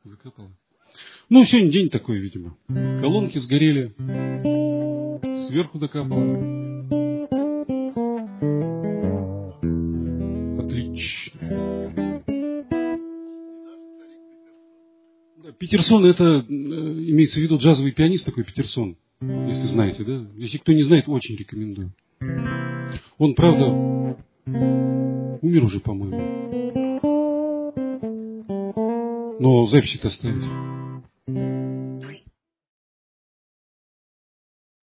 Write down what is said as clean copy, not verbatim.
Закопало. Ну, сегодня день такой, видимо. Колонки сгорели. Сверху докапало. Отлично. Да, Петерсон, это имеется в виду джазовый пианист такой Петерсон. Если знаете, да? Если кто не знает, очень рекомендую. Он, правда, умер уже, по-моему. Но записи-то остались.